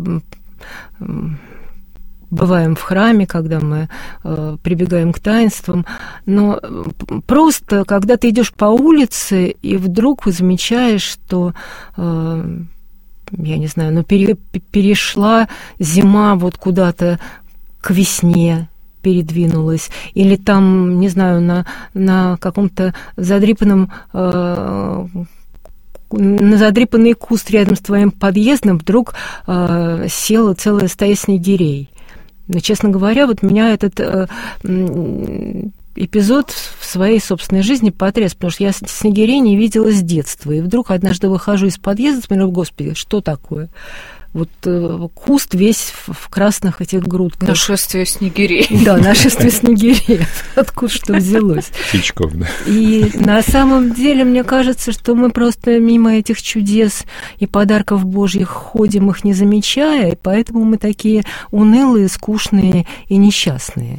бываем в храме, когда мы э, прибегаем к таинствам. Но просто, когда ты идешь по улице, и вдруг замечаешь, что... Э, я не знаю, но пере, перешла зима вот куда-то к весне, передвинулась, или там, не знаю, на, на каком-то задрипанном, э, на задрипанный куст рядом с твоим подъездом вдруг э, села целая стая снегирей. Но, честно говоря, вот меня этот... Э, эпизод в своей собственной жизни потряс, потому что я снегирей не видела с детства. И вдруг однажды выхожу из подъезда, смотрю, господи, что такое? Вот э, куст весь в, в красных этих грудках. Нашествие снегирей. Да, нашествие снегирей. Откуда что взялось? Птичков, да. И на самом деле, мне кажется, что мы просто мимо этих чудес и подарков Божьих ходим, их не замечая, и поэтому мы такие унылые, скучные и несчастные.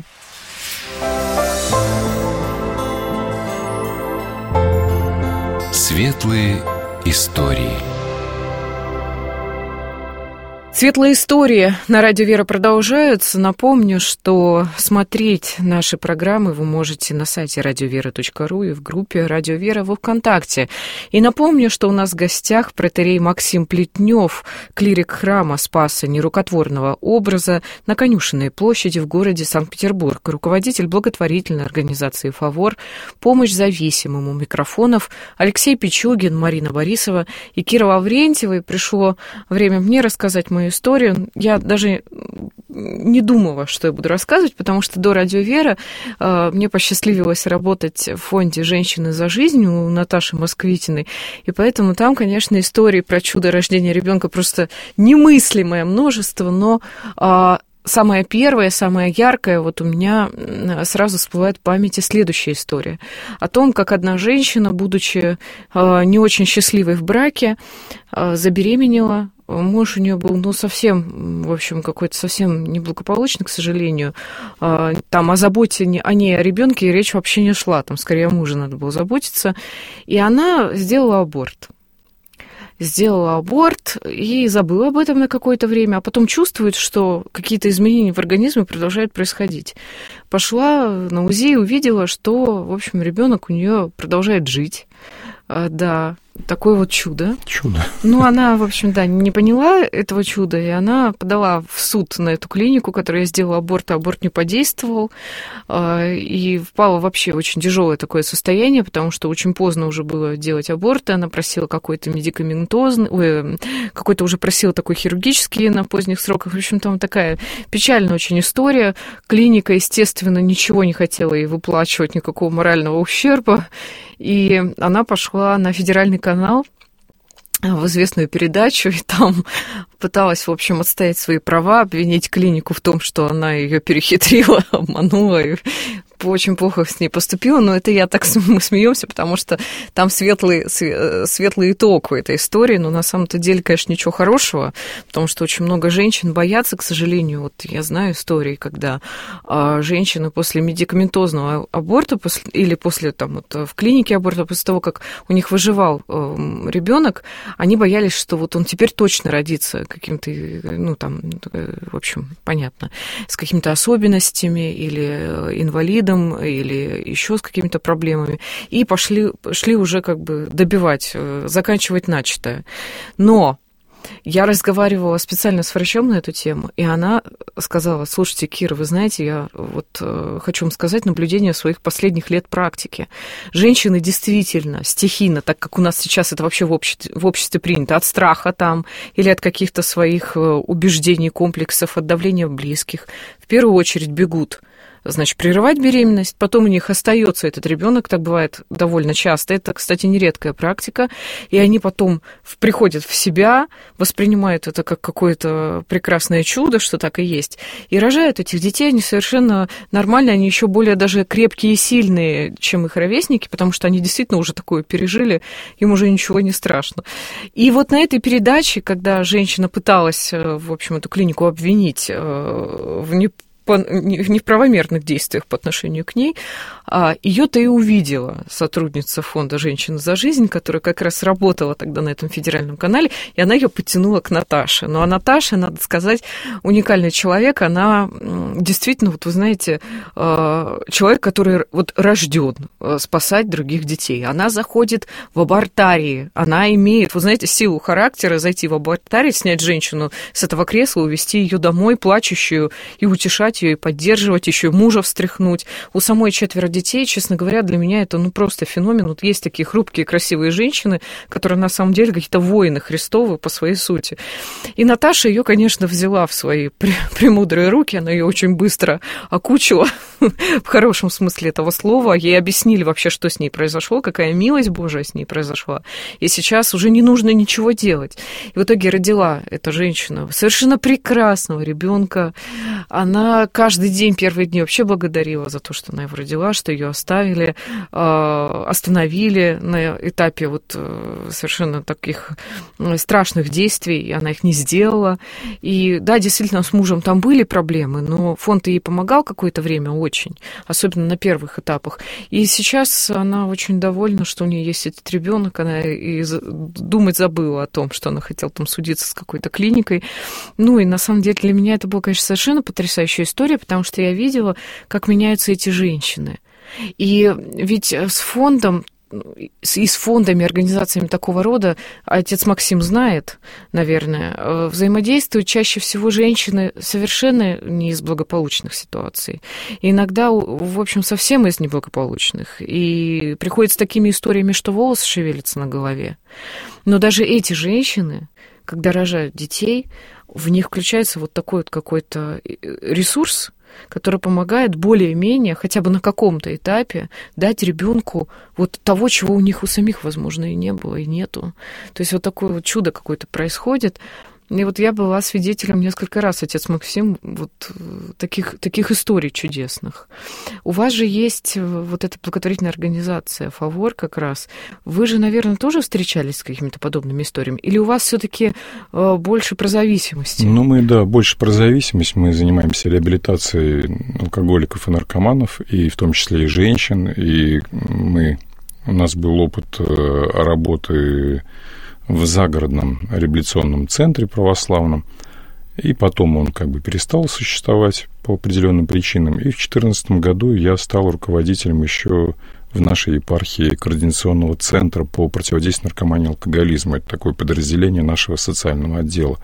Светлые истории. Светлые истории на Радио Вера продолжаются. Напомню, что смотреть наши программы вы можете на сайте радиовера точка ру и в группе Радио Вера во ВКонтакте. И напомню, что у нас в гостях протоиерей Максим Плетнев, клирик храма Спаса Нерукотворного образа на Конюшенной площади в городе Санкт-Петербург, руководитель благотворительной организации «Фавор», помощь зависимым у микрофонов Алексей Пичугин, Марина Борисова и Кира Лаврентьева. И пришло время мне рассказать мою историю. Я даже не думала, что я буду рассказывать, потому что до Радио Вера э, мне посчастливилось работать в фонде «Женщины за жизнь» у Наташи Москвитиной, и поэтому там, конечно, истории про чудо рождения ребенка просто немыслимое множество, но э, самая первая, самая яркая, вот у меня сразу всплывает в памяти следующая история о том, как одна женщина, будучи э, не очень счастливой в браке, э, забеременела. Муж у нее был, ну, совсем, в общем, какой-то совсем неблагополучный, к сожалению. Там о заботе о ней, о ребенке речь вообще не шла, там скорее о муже надо было заботиться. И она сделала аборт. Сделала аборт и забыла об этом на какое-то время, а потом чувствует, что какие-то изменения в организме продолжают происходить. Пошла на УЗИ и увидела, что, в общем, ребенок у нее продолжает жить. Да, такое вот чудо. Чудо. Ну, она, в общем, да, не поняла этого чуда, и она подала в суд на эту клинику, которая сделала аборт, а аборт не подействовал, и впала вообще в очень тяжелое такое состояние, потому что очень поздно уже было делать аборт, и она просила какой-то медикаментозный, ой, какой-то уже просила такой хирургический на поздних сроках. В общем, там такая печальная очень история. Клиника, естественно, ничего не хотела ей выплачивать, никакого морального ущерба, и она пошла на федеральный канал в известную передачу, и там пыталась, в общем, отстоять свои права, обвинить клинику в том, что она ее перехитрила, обманула, и очень плохо с ней поступила, но это я так мы смеемся, потому что там светлый, светлый итог у этой истории, но на самом-то деле, конечно, ничего хорошего, потому что очень много женщин боятся, к сожалению, вот я знаю истории, когда женщины после медикаментозного аборта после, или после там вот в клинике аборта, после того, как у них выживал ребенок, они боялись, что вот он теперь точно родится каким-то, ну там, в общем, понятно, с какими-то особенностями или инвалидом, или еще с какими-то проблемами, и пошли, шли уже как бы добивать, заканчивать начатое. Но я разговаривала специально с врачом на эту тему, и она сказала: слушайте, Кира, вы знаете, я вот хочу вам сказать наблюдение своих последних лет практики. Женщины действительно стихийно, так как у нас сейчас это вообще в обществе, в обществе принято, от страха там или от каких-то своих убеждений, комплексов, от давления близких, в первую очередь бегут, значит, прерывать беременность, потом у них остается этот ребенок, так бывает довольно часто. Это, кстати, нередкая практика, и они потом приходят в себя, воспринимают это как какое-то прекрасное чудо, что так и есть, и рожают этих детей. Они совершенно нормально, они еще более даже крепкие и сильные, чем их ровесники, потому что они действительно уже такое пережили, им уже ничего не страшно. И вот на этой передаче, когда женщина пыталась, в общем, эту клинику обвинить в не в неправомерных действиях по отношению к ней, ее-то и увидела сотрудница фонда «Женщины за жизнь», которая как раз работала тогда на этом федеральном канале, и она ее подтянула к Наташе. Ну, а Наташа, надо сказать, уникальный человек, она действительно, вот вы знаете, человек, который вот рожден спасать других детей. Она заходит в абортарии, она имеет, вы знаете, силу характера зайти в абортарий, снять женщину с этого кресла, увезти ее домой, плачущую, и утешать ее, и поддерживать, еще и мужа встряхнуть. У самой четверо детей, честно говоря, для меня это ну просто феномен. Вот есть такие хрупкие, красивые женщины, которые на самом деле какие-то воины Христовы по своей сути. И Наташа ее, конечно, взяла в свои премудрые руки, она ее очень быстро окучила, в хорошем смысле этого слова. Ей объяснили вообще, что с ней произошло, какая милость Божия с ней произошла. И сейчас уже не нужно ничего делать. И в итоге родила эта женщина совершенно прекрасного ребенка. Она каждый день, первые дни вообще благодарила за то, что она его родила, что ее оставили, остановили на этапе вот совершенно таких страшных действий, и она их не сделала. И да, действительно, с мужем там были проблемы, но фонд ей помогал какое-то время очень, особенно на первых этапах. И сейчас она очень довольна, что у нее есть этот ребенок, она и думать забыла о том, что она хотела там судиться с какой-то клиникой. Ну и на самом деле для меня это была, конечно, совершенно потрясающая история, потому что я видела, как меняются эти женщины. И ведь с фондом, и с фондами, организациями такого рода, отец Максим знает, наверное, взаимодействуют чаще всего женщины совершенно не из благополучных ситуаций. И иногда, в общем, совсем из неблагополучных. И приходят с такими историями, что волосы шевелятся на голове. Но даже эти женщины, когда рожают детей, в них включается вот такой вот какой-то ресурс, который помогает более-менее, хотя бы на каком-то этапе, дать ребенку вот того, чего у них у самих, возможно, и не было, и нету. То есть вот такое вот чудо какое-то происходит. И вот я была свидетелем несколько раз, отец Максим, вот таких, таких историй чудесных. У вас же есть вот эта благотворительная организация «Фавор» как раз. Вы же, наверное, тоже встречались с какими-то подобными историями? Или у вас все-таки больше про зависимость? Ну, мы, да, больше про зависимость. Мы занимаемся реабилитацией алкоголиков и наркоманов, и в том числе и женщин. И мы, у нас был опыт работы в загородном реабилитационном центре православном, и потом он как бы перестал существовать по определенным причинам. И в две тысячи четырнадцатом году я стал руководителем еще в нашей епархии координационного центра по противодействию наркомании и алкоголизму. Это такое подразделение нашего социального отдела.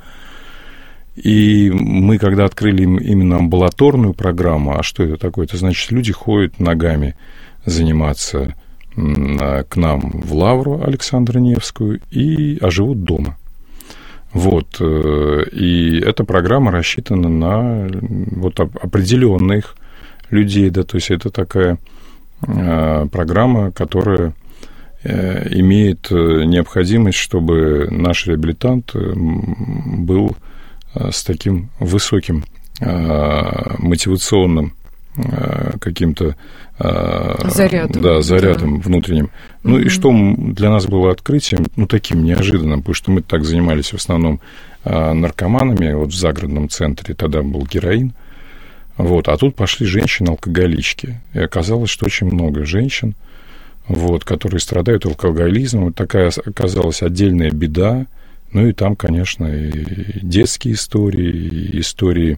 И мы, когда открыли именно амбулаторную программу, а что это такое? Это значит, люди ходят ногами заниматься к нам в Лавру Александра Невскую, и, а живут дома. Вот. И эта программа рассчитана на вот определенных людей, да, то есть это такая программа, которая имеет необходимость, чтобы наш реабилитант был с таким высоким мотивационным каким-то зарядом, да, зарядом да. внутренним. Ну mm-hmm. и что для нас было открытием, ну, таким неожиданным, потому что мы так занимались в основном наркоманами, вот в загородном центре тогда был героин, вот, а тут пошли женщины-алкоголички, и оказалось, что очень много женщин, вот, которые страдают алкоголизмом, такая оказалась отдельная беда, ну и там, конечно, и детские истории, и истории,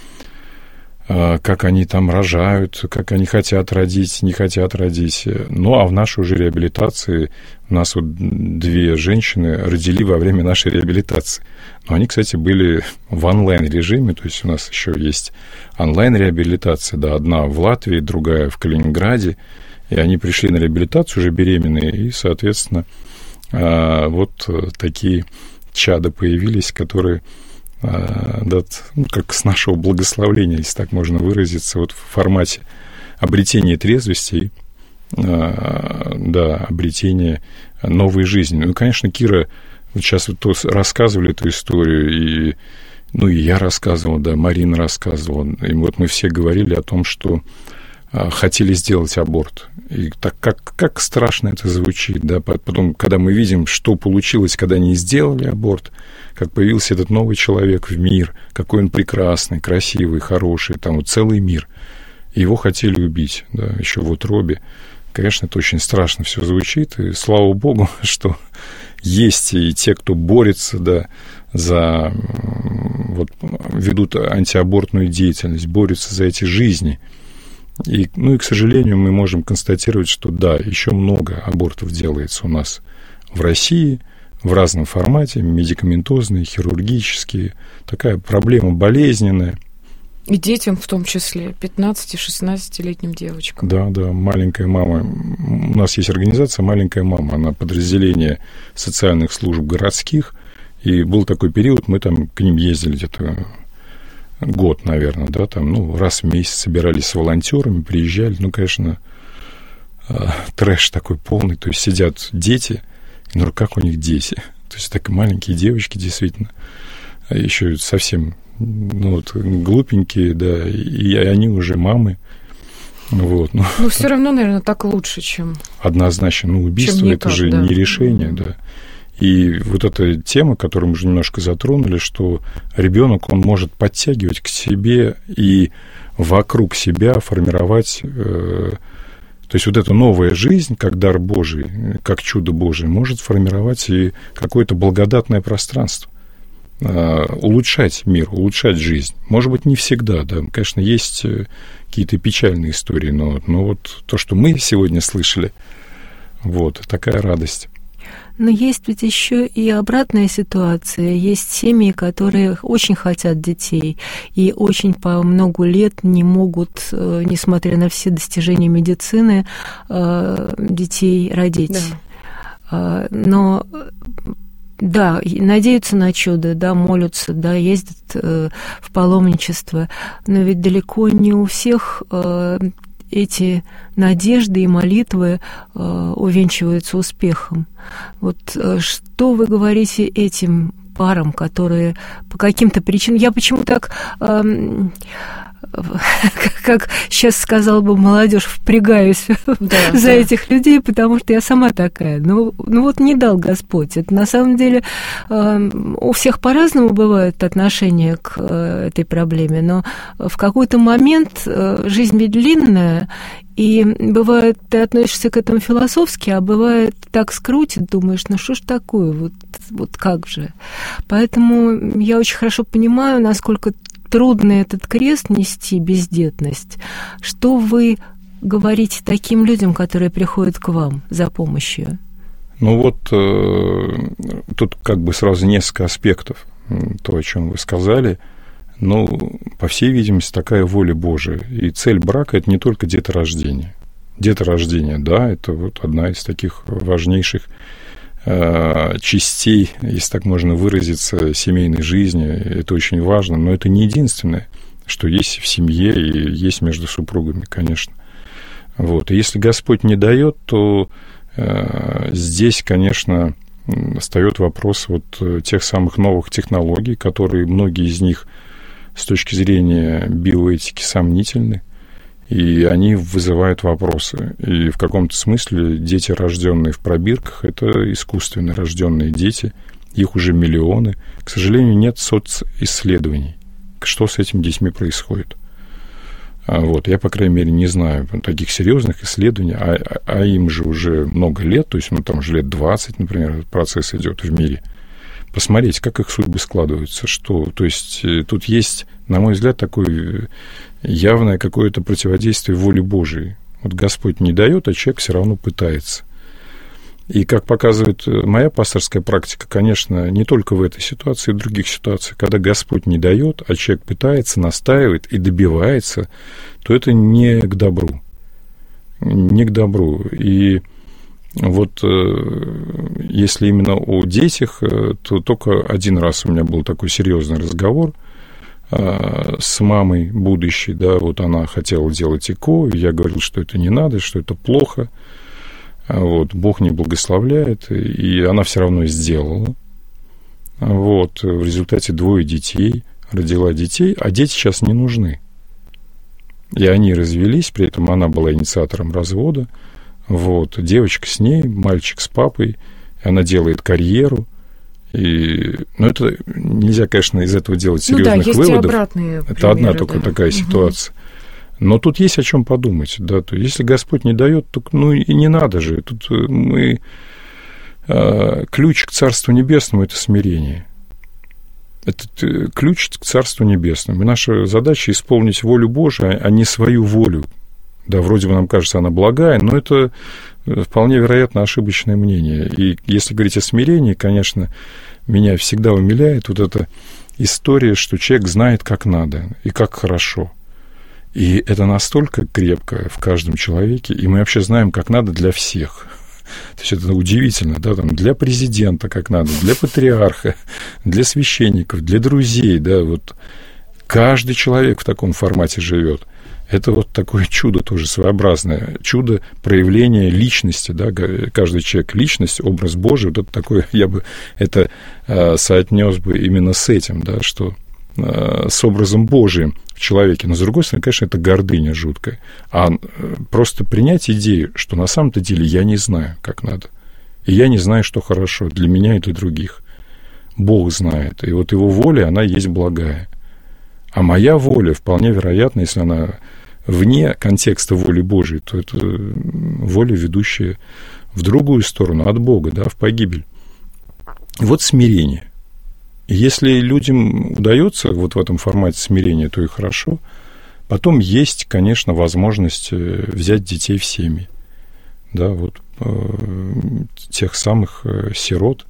как они там рожают, как они хотят родить, не хотят родить. Ну, а в нашей уже реабилитации у нас вот две женщины родили во время нашей реабилитации. Но они, кстати, были в онлайн-режиме, то есть у нас еще есть онлайн-реабилитация, да, одна в Латвии, другая в Калининграде, и они пришли на реабилитацию уже беременные, и, соответственно, вот такие чада появились, которые... Да, ну, как с нашего благословления, если так можно выразиться, вот в формате обретения трезвости, да, обретения новой жизни. Ну, и, конечно, Кира, вот сейчас вот то рассказывали эту историю, и, ну, и я рассказывал, да, Марина рассказывала, и вот мы все говорили о том, что хотели сделать аборт. И так как, как страшно это звучит, да, потом, когда мы видим, что получилось, когда они сделали аборт, как появился этот новый человек в мир, какой он прекрасный, красивый, хороший, там вот целый мир. И его хотели убить, да, еще в утробе. Конечно, это очень страшно все звучит, и слава Богу, что есть и те, кто борется, да, за, вот, ведут антиабортную деятельность, борются за эти жизни. И, ну и, к сожалению, мы можем констатировать, что да, еще много абортов делается у нас в России, в разном формате, медикаментозные, хирургические. Такая проблема болезненная. И детям в том числе, пятнадцати-шестнадцатилетним девочкам. Да, да, «Маленькая мама». У нас есть организация «Маленькая мама», она подразделение социальных служб городских, и был такой период, мы там к ним ездили где-то год, наверное, да, там, ну, раз в месяц собирались с волонтерами, приезжали, ну, конечно, трэш такой полный, то есть сидят дети, и на руках у них дети, то есть так маленькие девочки, действительно, а еще совсем, ну, вот, глупенькие, да, и они уже мамы, вот. Ну, но все равно, наверное, так лучше, чем... Однозначно, ну, убийство, это никак, же да. не решение, да. И вот эта тема, которую мы уже немножко затронули, что ребенок, он может подтягивать к себе и вокруг себя формировать, э, то есть вот эта новая жизнь, как дар Божий, как чудо Божие, может формировать и какое-то благодатное пространство, э, улучшать мир, улучшать жизнь. Может быть, не всегда, да, конечно, есть какие-то печальные истории, но, но вот то, что мы сегодня слышали, вот, такая радость. Но есть ведь еще и обратная ситуация. Есть семьи, которые очень хотят детей и очень по много лет не могут, несмотря на все достижения медицины, детей родить. Да. Но да, надеются на чудо, да, молятся, да, ездят в паломничество, но ведь далеко не у всех эти надежды и молитвы э, увенчиваются успехом. Вот э, что вы говорите этим парам, которые по каким-то причинам... Я почему так, э, как сейчас сказала бы молодежь, впрягаюсь да, за да. этих людей, потому что я сама такая. Ну, ну вот не дал Господь. Это на самом деле э, у всех по-разному бывает отношение к э, этой проблеме, но в какой-то момент э, жизнь ведь длинная, и бывает, ты относишься к этому философски, а бывает, так скрутит, думаешь, ну что ж такое, вот, вот как же. Поэтому я очень хорошо понимаю, насколько трудно этот крест нести, бездетность. Что вы говорите таким людям, которые приходят к вам за помощью? Ну вот, э, тут как бы сразу несколько аспектов, то, о чем вы сказали. Ну, по всей видимости, такая воля Божия. И цель брака – это не только деторождение. Деторождение, да, это вот одна из таких важнейших э, частей, если так можно выразиться, семейной жизни. Это очень важно, но это не единственное, что есть в семье и есть между супругами, конечно. Вот. И если Господь не дает, то Здесь, конечно, встает вопрос вот тех самых новых технологий, которые, многие из них с точки зрения биоэтики сомнительны, и они вызывают вопросы. И в каком-то смысле дети, рожденные в пробирках, это искусственно рожденные дети, их уже миллионы. К сожалению, нет социсследований, что с этими детьми происходит. Вот. Я, по крайней мере, не знаю таких серьезных исследований, а, а им же уже много лет, то есть, ну, там уже лет двадцать, например, этот процесс идет в мире. Посмотреть, как их судьбы складываются, что, то есть, тут есть, на мой взгляд, такое явное какое-то противодействие воле Божией. Вот Господь не дает, а человек все равно пытается. И, как показывает моя пасторская практика, конечно, не только в этой ситуации, и в других ситуациях, когда Господь не дает, а человек пытается, настаивает и добивается, то это не к добру. Не к добру. И вот если именно о детях, то только один раз у меня был такой серьезный разговор с мамой будущей, да, вот она хотела делать ЭКО, и я говорил, что это не надо, что это плохо. Вот, Бог не благословляет, и она все равно сделала. Вот, в результате двое детей, родила детей, а дети сейчас не нужны. И они развелись, при этом она была инициатором развода. Вот, девочка с ней, мальчик с папой, она делает карьеру. И, ну, это нельзя, конечно, из этого делать серьезных ну, да, есть выводов. И обратные это примеры, одна только да. такая угу. ситуация. Но тут есть о чем подумать, да, то если Господь не дает, то ну и не надо же. Тут мы э, ключ к Царству Небесному — это смирение. Это ключ к Царству Небесному. И наша задача — исполнить волю Божию, а не свою волю. Да, вроде бы нам кажется, она благая, но это вполне вероятно ошибочное мнение. И если говорить о смирении, конечно, меня всегда умиляет вот эта история, что человек знает, как надо и как хорошо. И это настолько крепко в каждом человеке, и мы вообще знаем, как надо для всех. То есть это удивительно, да, там, для президента как надо, для патриарха, для священников, для друзей, да, вот каждый человек в таком формате живет. Это вот такое чудо тоже своеобразное, чудо проявления личности, да, каждый человек личность, образ Божий, вот это такое, я бы это э, соотнес бы именно с этим, да, что э, с образом Божиим в человеке, но с другой стороны, конечно, это гордыня жуткая, а э, просто принять идею, что на самом-то деле я не знаю, как надо, и я не знаю, что хорошо для меня и для других. Бог знает, и вот Его воля, она есть благая. А моя воля, вполне вероятно, если она вне контекста воли Божией, то это воля, ведущая в другую сторону, от Бога, да, в погибель. Вот смирение. И если людям удается вот в этом формате смирения, то и хорошо. Потом есть, конечно, возможность взять детей в семьи. Да, вот тех самых сирот.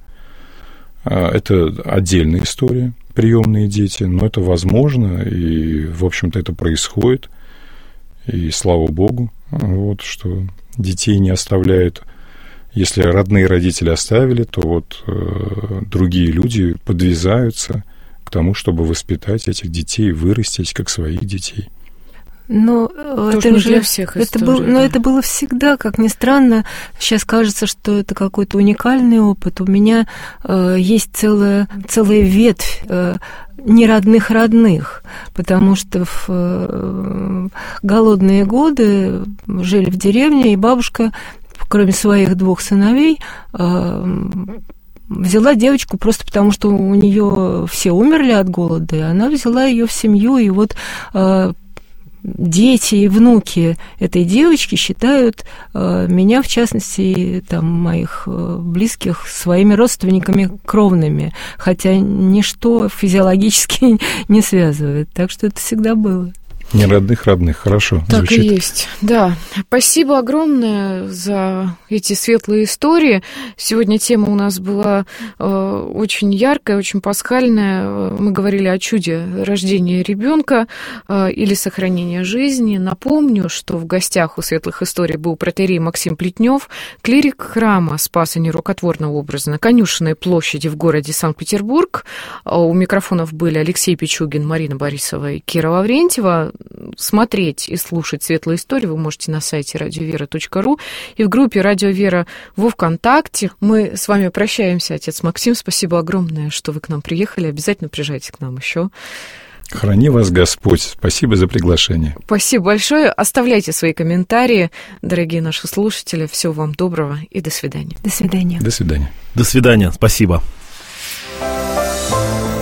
Это отдельная история, приемные дети, но это возможно, и, в общем-то, это происходит. И слава Богу, вот, что детей не оставляют. Если родные родители оставили, то вот э, другие люди подвязаются к тому, чтобы воспитать этих детей, вырастить как своих детей. Но это не уже для всех это историй, был, да. Но это было всегда, как ни странно. Сейчас кажется, что это какой-то уникальный опыт. У меня э, есть целая, целая ветвь э, неродных родных, потому что в э, голодные годы жили в деревне, и бабушка, кроме своих двух сыновей, э, взяла девочку просто потому, что у нее все умерли от голода, и она взяла ее в семью, и вот э, дети и внуки этой девочки считают э, меня, в частности, и, там, моих э, близких, своими родственниками кровными, хотя ничто физиологически не связывает. Так что это всегда было. Не родных, родных, хорошо. Так звучит. И есть, да. Спасибо огромное за эти светлые истории. Сегодня тема у нас была э, очень яркая, очень пасхальная. Мы говорили о чуде рождения ребенка э, или сохранения жизни. Напомню, что в гостях у светлых историй был протоиерей Максим Плетнев, клирик храма Спаса Нерукотворного образа на Конюшенной площади в городе Санкт-Петербург. У микрофонов были Алексей Пичугин, Марина Борисова и Кира Лаврентьева. смотреть и слушать «Светлые истории» вы можете на сайте радиовера точка ру и в группе «Радио Вера» во ВКонтакте. Мы с вами прощаемся, отец Максим. Спасибо огромное, что вы к нам приехали. Обязательно приезжайте к нам еще. Храни вас Господь. Спасибо за приглашение. Спасибо большое. Оставляйте свои комментарии, дорогие наши слушатели. Всего вам доброго и до свидания. До свидания. До свидания. До свидания. Спасибо.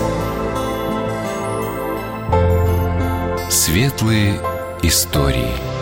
Светлые истории.